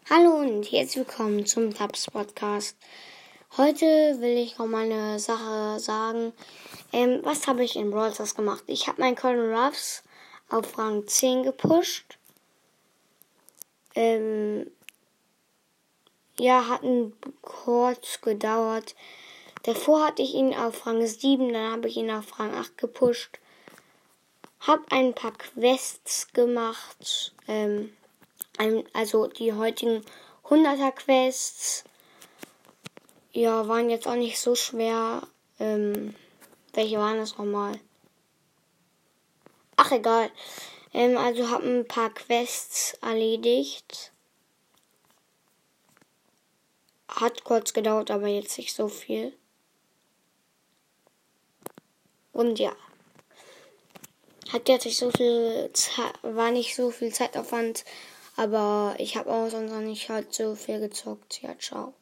Hallo und herzlich willkommen zum Tabs Podcast. Heute will ich noch mal eine Sache sagen. Was habe ich in Brawl Stars gemacht? Ich habe meinen Colonel Ruffs auf Rang 10 gepusht. Hat kurz gedauert. Davor hatte ich ihn auf Rang 7, dann habe ich ihn auf Rang 8 gepusht. Habe ein paar Quests gemacht. Also die heutigen 100er Quests. Ja, waren jetzt auch nicht so schwer. Welche waren das nochmal? Ach, egal. Also habe ein paar Quests erledigt. Hat kurz gedauert, aber jetzt nicht so viel. Und ja. Hat jetzt nicht so viel war nicht so viel Zeitaufwand, aber ich habe auch sonst noch nicht halt so viel gezockt. Ja, ciao.